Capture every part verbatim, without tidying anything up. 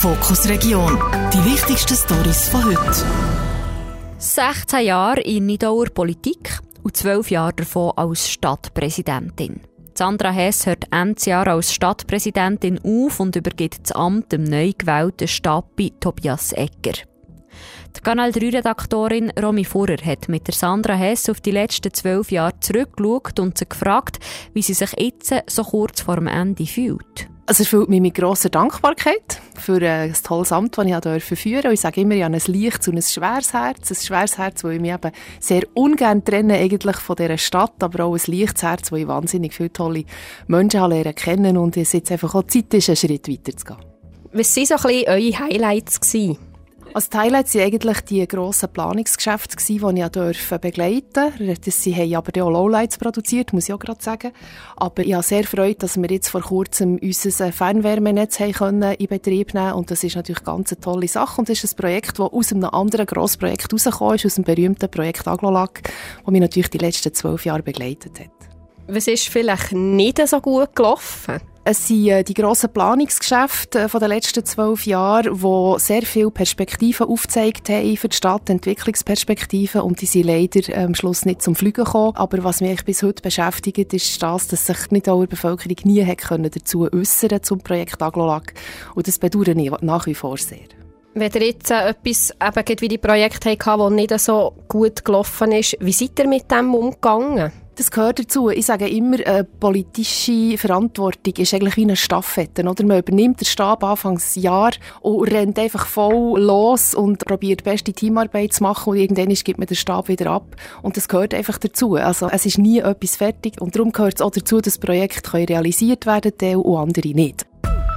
Fokus Region. Die wichtigsten Storys von heute. sechzehn Jahre in Nidauer Politik und zwölf Jahre davon als Stadtpräsidentin. Sandra Hess hört Ende Jahr als Stadtpräsidentin auf und übergibt das Amt dem neu gewählten Stappi Tobias Egger. Die Kanal drei Redaktorin Romy Fuhrer hat mit der Sandra Hess auf die letzten zwölf Jahre zurückgeschaut und sie gefragt, wie sie sich jetzt so kurz vor dem Ende fühlt. Also es erfüllt mich mit grosser Dankbarkeit für ein tolles Amt, das ich führen durfte. Und ich sage immer, ich habe ein leichtes und ein schweres Herz. Ein schweres Herz, das ich mich eben sehr ungern trenne eigentlich von dieser Stadt, aber auch ein leichtes Herz, wo ich wahnsinnig viele tolle Menschen lernen kennen und es jetzt einfach auch Zeit ist, einen Schritt weiter zu gehen. Was waren so ein bisschen eure Highlights gewesen? Also die Highlights waren eigentlich die grossen Planungsgeschäfte, die ich durfte begleiten durfte. Sie haben aber auch Lowlights produziert, muss ich auch gerade sagen. Aber ich habe sehr Freude, dass wir jetzt vor kurzem unser Fernwärmenetz haben in Betrieb nehmen können. Und das ist natürlich ganz eine tolle Sache. Und das ist ein Projekt, das aus einem anderen Grossprojekt herausgekommen ist, aus dem berühmten Projekt Aglolag, das mich natürlich die letzten zwölf Jahre begleitet hat. Was ist vielleicht nicht so gut gelaufen? Es sind die grossen Planungsgeschäfte der letzten zwölf Jahre, die sehr viele Perspektiven aufgezeigt haben für die Stadt, Entwicklungsperspektiven, und die sind leider am Schluss nicht zum Fliegen gekommen. Aber was mich bis heute beschäftigt, ist das, dass sich nicht alle Bevölkerung nie hat können dazu äußern zum Projekt Aglolag. Und das bedauere ich nach wie vor sehr. Wenn ihr jetzt äh, etwas eben wie die Projekte hattet, das nicht so gut gelaufen ist, wie seid ihr mit dem umgegangen? Das gehört dazu. Ich sage immer, eine politische Verantwortung ist eigentlich wie eine Stafette. Oder? Man übernimmt den Stab Anfangsjahr und rennt einfach voll los und probiert beste Teamarbeit zu machen und irgendwann gibt man den Stab wieder ab. Und das gehört einfach dazu. Also es ist nie etwas fertig und darum gehört es auch dazu, dass Projekte realisiert werden können und andere nicht.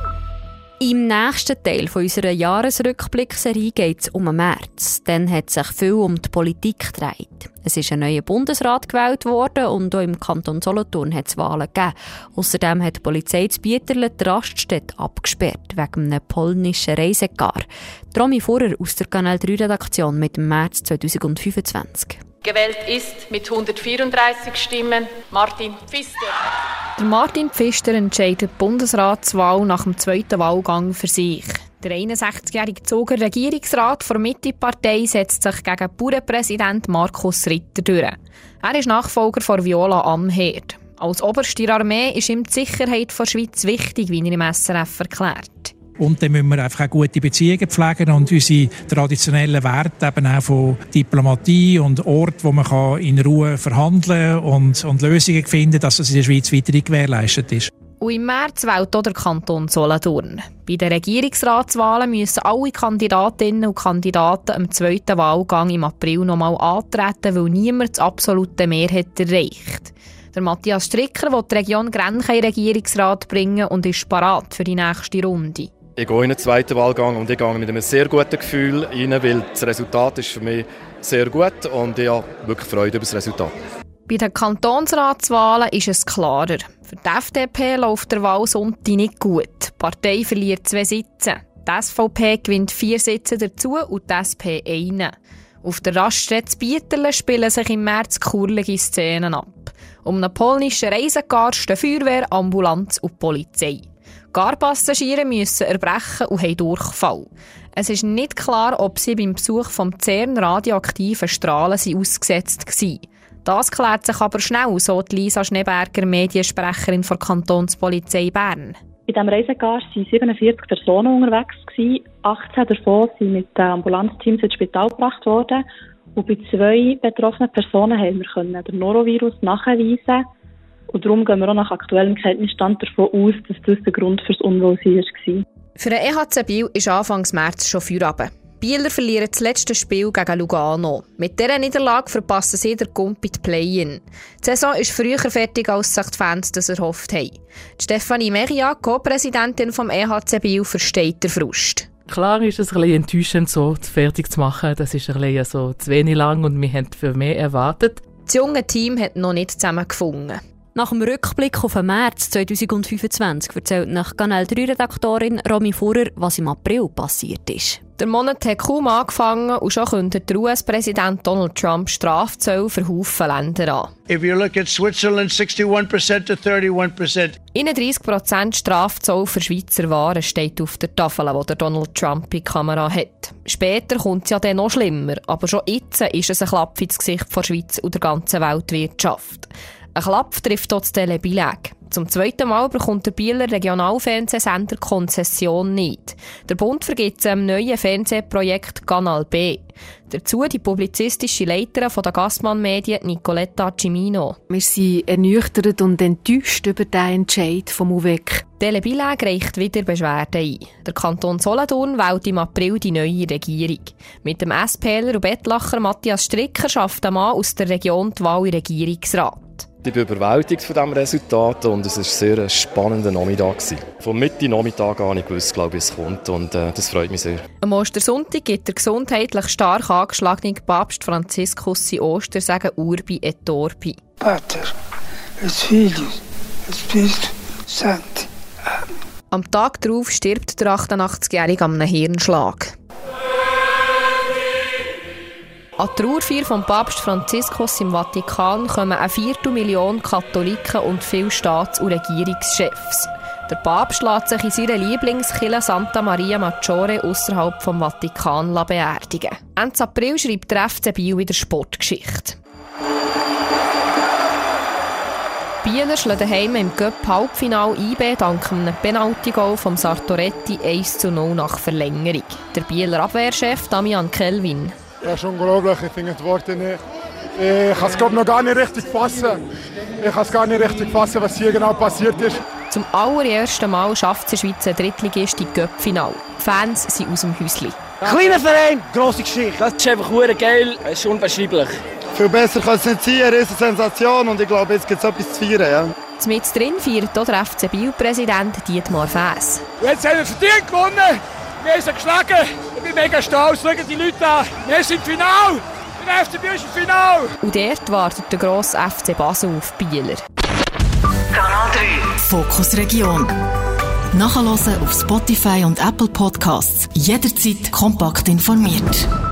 Im nächsten Teil von unserer Jahresrückblickserie geht es um den März. Dann hat sich viel um die Politik gedreht. Es ist ein neuer Bundesrat gewählt worden und auch im Kanton Solothurn hat es Wahlen gegeben. Außerdem hat die Polizei in Bieterle die Raststätte abgesperrt wegen einem polnischen Reisegar. Romy Fuhrer aus der Kanal drei Redaktion mit dem März zweitausendfünfundzwanzig. Gewählt ist mit hundertvierunddreißig Stimmen Martin Pfister. Der Martin Pfister entscheidet die Bundesratswahl nach dem zweiten Wahlgang für sich. Der einundsechzigjährige Zuger Regierungsrat der Mitte-Partei setzt sich gegen Bauernpräsident Markus Ritter durch. Er ist Nachfolger von Viola Amherd. Als Oberst der Armee ist ihm die Sicherheit der Schweiz wichtig, wie er im S R F erklärt. Und dann müssen wir einfach auch gute Beziehungen pflegen und unsere traditionellen Werte eben auch von Diplomatie und Ort, wo man in Ruhe verhandeln und, und Lösungen finden kann, dass das in der Schweiz weiterhin gewährleistet ist. Und im März wählt auch der Kanton Solothurn. Bei den Regierungsratswahlen müssen alle Kandidatinnen und Kandidaten am zweiten Wahlgang im April nochmal antreten, weil niemand die absolute Mehrheit erreicht. Der Matthias Stricker will die Region Grenchen in den Regierungsrat bringen und ist parat für die nächste Runde. Ich gehe in den zweiten Wahlgang und ich gehe mit einem sehr guten Gefühl rein, weil das Resultat ist für mich sehr gut und ich habe wirklich Freude über das Resultat. Bei den Kantonsratswahlen ist es klarer. Für die F D P läuft der Wahlsonntag nicht gut. Die Partei verliert zwei Sitze. Die S V P gewinnt vier Sitze dazu und die S P einen. Auf der Raststätte Bieterle spielen sich im März kurlige Szenen ab. Um einen polnischen Reisegar stehen Feuerwehr, Ambulanz und Polizei. Garpassagiere müssen erbrechen und haben Durchfall. Es ist nicht klar, ob sie beim Besuch vom CERN radioaktiven Strahlen ausgesetzt waren. Das klärt sich aber schnell, so Lisa Schneeberger, Mediensprecherin der Kantonspolizei Bern. In diesem Reisegar waren siebenundvierzig Personen unterwegs. achtzehn davon sind mit den Ambulanzteams ins Spital gebracht worden. Und bei zwei betroffenen Personen haben wir den Norovirus nachweisen. Und darum gehen wir auch nach aktuellem Kenntnisstand davon aus, dass das der Grund für das Unwohlsein war. Für den E H C Biel ist Anfang März schon Feierabend. Bieler verlieren das letzte Spiel gegen Lugano. Mit dieser Niederlage verpassen sie den Gump in die Play-In. Die Saison ist früher fertig, als sich die Fans das erhofft haben. Stefanie Meria, Co-Präsidentin vom E H C Biel, versteht den Frust. Klar ist es ein bisschen enttäuschend, so fertig zu machen. Das ist ein bisschen so zu wenig lang und wir haben für mehr erwartet. Das junge Team hat noch nicht zusammengefunden. Nach dem Rückblick auf den März zwanzig fünfundzwanzig erzählt nach Kanal drei Redaktorin Romy Fuhrer, was im April passiert ist. Der Monat hat kaum angefangen und schon kündigt der U S-Präsident Donald Trump Strafzölle für Haufen Länder an. If you look at Switzerland, sixty-one percent to thirty-one percent. einunddreissig Prozent Strafzoll für Schweizer Waren steht auf der Tafel, die der Donald Trump in die Kamera hat. Später kommt es ja dann noch schlimmer, aber schon jetzt ist es ein Klapp ins Gesicht der Schweiz und der ganzen Weltwirtschaft. Ein Klapp trifft dort das Telebeleg. Zum zweiten Mal bekommt der Bieler Regionalfernsehsender Konzession nicht. Der Bund vergibt einem neuen Fernsehprojekt Kanal B. Dazu die publizistische Leiterin der Gassmann-Medien Nicoletta Cimino. Wir sind ernüchtert und enttäuscht über diesen Entscheid vom U W E C. Telebileg reicht wieder Beschwerden ein. Der Kanton Solothurn wählt im April die neue Regierung. Mit dem SPler und Bettlacher Matthias Stricker schafft ein Mann aus der Region die Wahl in Regierungsrat. Ich bin überwältigt von diesem Resultat und es war ein sehr spannender Nachmittag. Von Mitte Nachmittag an ich wusste, glaube ich, es kommt und äh, das freut mich sehr. Am Ostersonntag gibt der gesundheitlich stark angeschlagene Papst Franziskus sein Ostersagen Urbi et Orbi. Pater, es Filius, es Spiritus Sancti. Amen. Am Tag darauf stirbt der achtundachtzigjährige an einem Hirnschlag. An die Trauerfeier vom Papst Franziskus im Vatikan kommen eine Viertelmillion Katholiken und viele Staats- und Regierungschefs. Der Papst lässt sich in seiner Lieblingskirche Santa Maria Maggiore ausserhalb vom Vatikan beerdigen. Ende April schreibt der F C Biel wieder Sportgeschichte. Bieler schlagen daheim im Cup-Halbfinale I B dank einem Penalty-Goal vom Sartoretti eins zu null nach Verlängerung. Der Bieler Abwehrchef Damian Kelvin. Ja, ist unglaublich. Ich finde die Worte nicht. Ich kann es glaube noch gar nicht richtig fassen. Ich kann es gar nicht richtig fassen, was hier genau passiert ist. Zum allerersten Mal schafft es der Schweizer Drittligist im Cup-Final. Die Fans sind aus dem Häuschen. Kleiner Verein, grosse Geschichte. Das ist einfach hure geil. Es ist unbeschreiblich. Viel besser kann es nicht sein. Eine riesige Sensation und ich glaube, jetzt gibt es etwas zu feiern. Ja. Mit drin feiert auch der F C Biel-Präsident Dietmar Fäss. Jetzt haben wir verdient gewonnen. Wir haben sie geschlagen. Ich bin mega stolz. Schauen die Leute an. Wir sind im Finale. Der F C Biel ist im Finale. Und dort wartet der grosse F C Basel auf Bieler. Kanal drei. Fokus Region. Nachhören auf Spotify und Apple Podcasts. Jederzeit kompakt informiert.